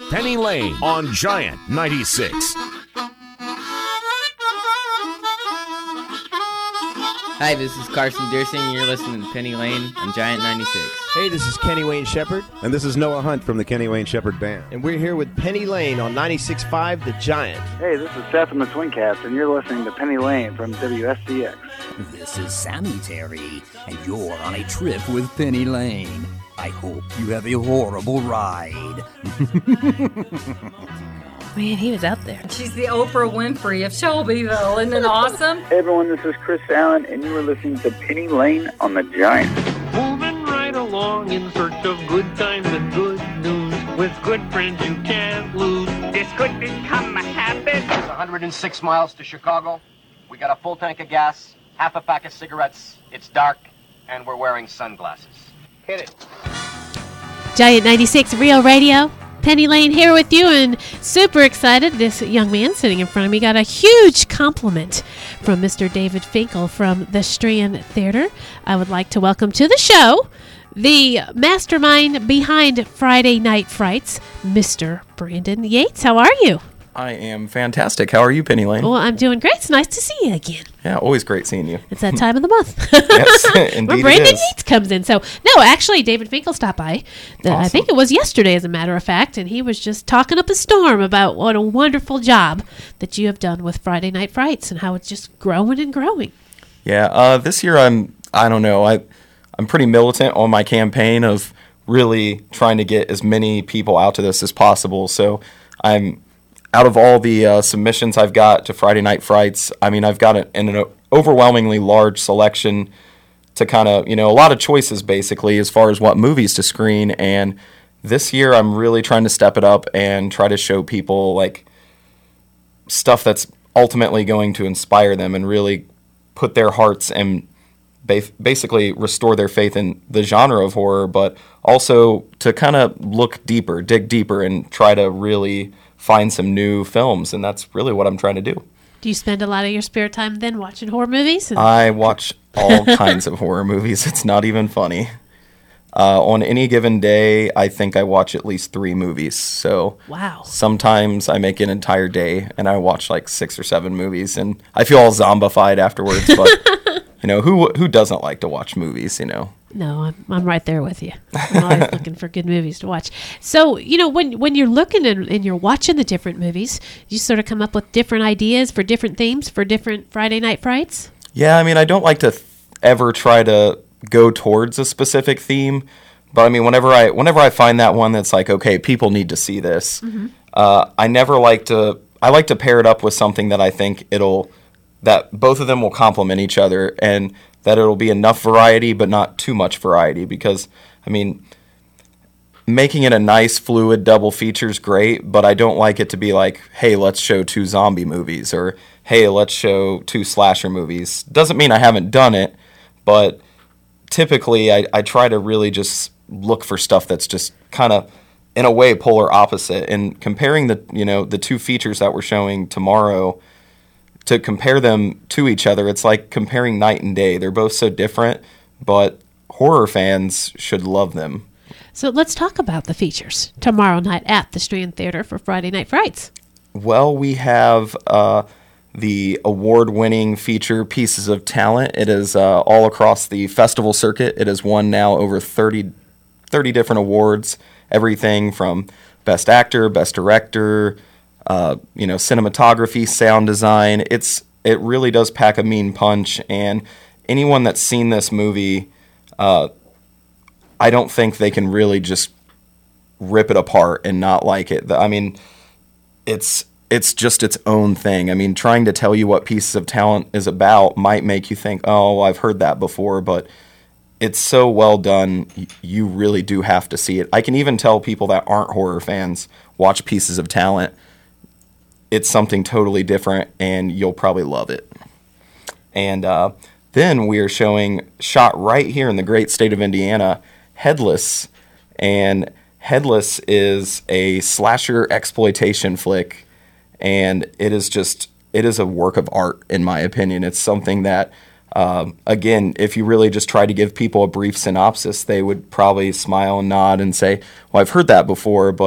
Penny Lane on Giant 96. Hi, this is Carson Deersing, and you're listening to Penny Lane on Giant 96. Hey, this is Kenny Wayne Shepherd. And this is Noah Hunt from the Kenny Wayne Shepherd Band. And we're here with Penny Lane on 96.5 The Giant. Hey, this is Seth from the Twin Cats, and you're listening to Penny Lane from WSCX. This is Sammy Terry, and you're on a trip with Penny Lane. I hope you have a horrible ride. Man, he was out there. She's the Oprah Winfrey of Shelbyville. Isn't it awesome? Hey, everyone, this is Chris Allen, and you are listening to Penny Lane on the Giant. Moving right along in search of good times and good news. With good friends you can't lose. This could become a habit. It's 106 miles to Chicago. We got a full tank of gas, half a pack of cigarettes. It's dark, and we're wearing sunglasses. Hit it. Giant 96 Real Radio. Penny Lane here with you, and super excited. This young man sitting in front of me got a huge compliment from Mr. David Finkel from the Strand Theater. I would like to welcome to the show the mastermind behind Friday Night Frights, Mr. Brandon Yates. How are you? I am fantastic. How are you, Penny Lane? Well, I'm doing great. It's nice to see you again. Yeah, always great seeing you. It's that time of the month. Yes, indeed Where Brandon it is. Yates comes in. So, no, actually, David Finkel stopped by. Awesome. I think it was yesterday, as a matter of fact, and he was just talking up a storm about what a wonderful job that you have done with Friday Night Frights and how it's just growing and growing. Yeah, this year I'm pretty militant on my campaign of really trying to get as many people out to this as possible. So I'm out of all the submissions I've got to Friday Night Frights, I mean, I've got an overwhelmingly large selection to kind of, a lot of choices basically as far as what movies to screen. And this year I'm really trying to step it up and try to show people like stuff that's ultimately going to inspire them and really put their hearts and basically restore their faith in the genre of horror, but also to kind of look deeper, dig deeper, and try to really find some new films, and that's really what I'm trying to do. Do you spend a lot of your spare time then watching horror movies? I watch all kinds of horror movies. It's not even funny. On any given day, I think I watch at least 3 movies. So wow. Sometimes I make an entire day, and I watch like 6 or 7 movies, and I feel all zombified afterwards, but who doesn't like to watch movies, No, I'm right there with you. I'm always looking for good movies to watch. So, when you're looking and you're watching the different movies, you sort of come up with different ideas for different themes for different Friday Night Frights? Yeah, I mean, I don't like to ever try to go towards a specific theme, but I mean, whenever I find that one that's like, okay, people need to see this, mm-hmm. I like to pair it up with something that I think that both of them will complement each other, and that it'll be enough variety but not too much variety, because, I mean, making it a nice, fluid double feature is great, but I don't like it to be like, hey, let's show 2 zombie movies, or hey, let's show 2 slasher movies. Doesn't mean I haven't done it, but typically I try to really just look for stuff that's just kind of, in a way, polar opposite. And comparing the 2 features that we're showing tomorrow, to compare them to each other, it's like comparing night and day. They're both so different, but horror fans should love them. So let's talk about the features tomorrow night at the Strand Theater for Friday Night Frights. Well, we have the award-winning feature Pieces of Talent. It is all across the festival circuit. It has won now over 30 different awards, everything from Best Actor, Best Director, cinematography, sound design. It really does pack a mean punch, and anyone that's seen this movie, I don't think they can really just rip it apart and not like it. I mean, it's just its own thing. I mean, trying to tell you what Pieces of Talent is about might make you think, oh, I've heard that before, but it's so well done, you really do have to see it. I can even tell people that aren't horror fans, watch Pieces of Talent. It's something totally different, and you'll probably love it. And then we are showing, shot right here in the great state of Indiana, Headless. And Headless is a slasher exploitation flick, and it is a work of art, in my opinion. It's something that, again, if you really just try to give people a brief synopsis, they would probably smile and nod and say, well, I've heard that before, but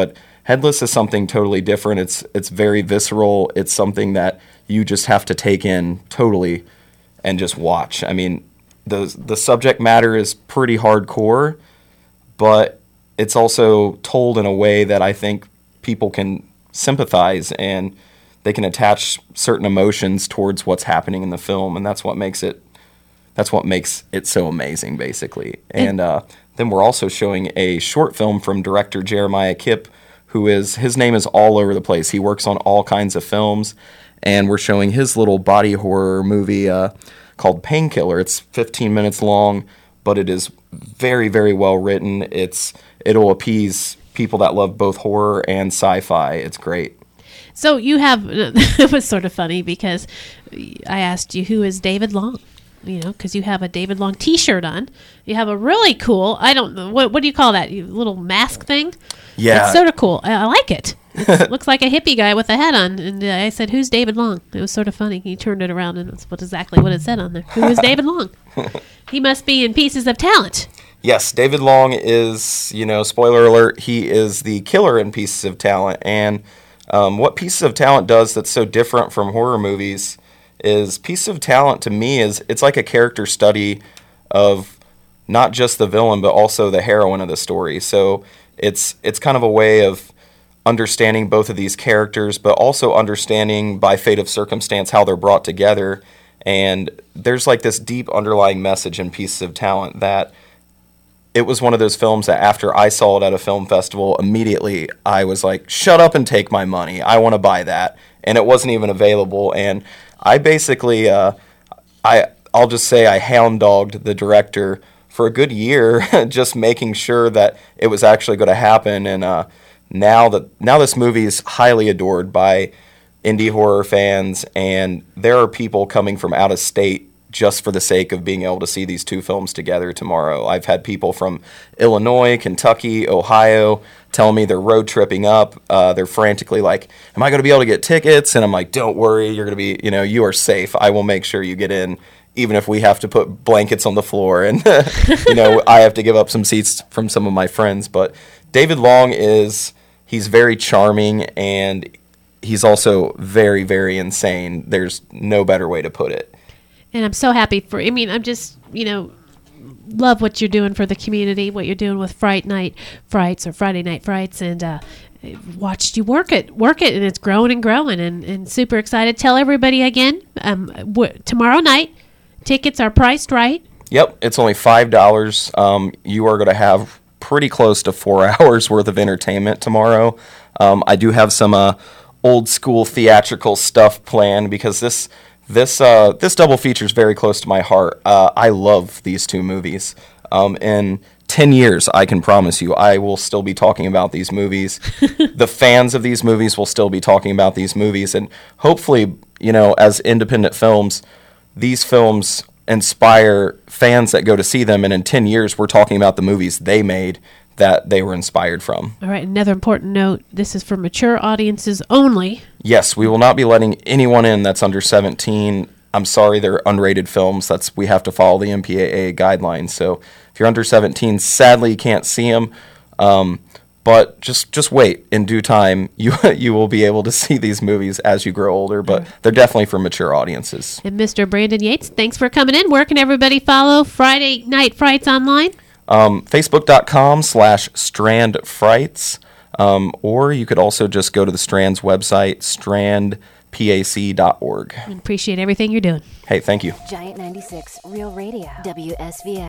Headless is something totally different. It's very visceral. It's something that you just have to take in totally and just watch. I mean, the subject matter is pretty hardcore, but it's also told in a way that I think people can sympathize and they can attach certain emotions towards what's happening in the film, and that's what makes it so amazing, basically. And then we're also showing a short film from director Jeremiah Kipp, his name is all over the place. He works on all kinds of films, and we're showing his little body horror movie called Painkiller. It's 15 minutes long, but it is very, very well written. It'll appease people that love both horror and sci-fi. It's great. So you have, it was sort of funny because I asked you, who is David Long? You know, because you have a David Long T-shirt on. You have a really cool, I don't know, what do you call that? Little mask thing? Yeah. It's sort of cool. I like it. It looks like a hippie guy with a hat on. And I said, who's David Long? It was sort of funny. He turned it around and that's exactly what it said on there. Who is David Long? He must be in Pieces of Talent. Yes, David Long is, spoiler alert, he is the killer in Pieces of Talent. And what Pieces of Talent does that's so different from horror movies is Pieces of Talent to me it's like a character study of not just the villain but also the heroine of the story. So it's kind of a way of understanding both of these characters, but also understanding by fate of circumstance how they're brought together. And there's like this deep underlying message in Pieces of Talent that it was one of those films that after I saw it at a film festival, immediately I was like, shut up and take my money. I want to buy that. And it wasn't even available. And I basically, I'll just say I hound dogged the director for a good year, just making sure that it was actually going to happen. And now this movie is highly adored by indie horror fans, and there are people coming from out of state just for the sake of being able to see these two films together tomorrow. I've had people from Illinois, Kentucky, Ohio tell me they're road tripping up. They're frantically like, am I going to be able to get tickets? And I'm like, don't worry, you're going to be, you are safe. I will make sure you get in, even if we have to put blankets on the floor and, I have to give up some seats from some of my friends. But David Long he's very charming, and he's also very, very insane. There's no better way to put it. And I'm so happy I'm just, love what you're doing for the community, what you're doing with Fright Night Frights or Friday Night Frights, and watched you work it, and it's growing and growing, and super excited. Tell everybody again, tomorrow night, tickets are priced right. Yep, it's only $5. You are going to have pretty close to 4 hours worth of entertainment tomorrow. I do have some old school theatrical stuff planned because this double feature is very close to my heart. I love these two movies. In 10 years, I can promise you, I will still be talking about these movies. The fans of these movies will still be talking about these movies. And hopefully, as independent films, these films inspire fans that go to see them. And in 10 years, we're talking about the movies they made that they were inspired from. All right, another important note, this is for mature audiences only. Yes, we will not be letting anyone in that's under 17. I'm sorry, they're unrated films. We have to follow the MPAA guidelines. So if you're under 17, sadly you can't see them. But just wait. In due time, you will be able to see these movies as you grow older. But they're definitely for mature audiences. And Mr. Brandon Yates, thanks for coming in. Where can everybody follow Friday Night Frights online? Facebook.com/Strand Frights. Or you could also just go to the Strand's website, strandpac.org. Appreciate everything you're doing. Hey, thank you. Giant 96 Real Radio, WSVS.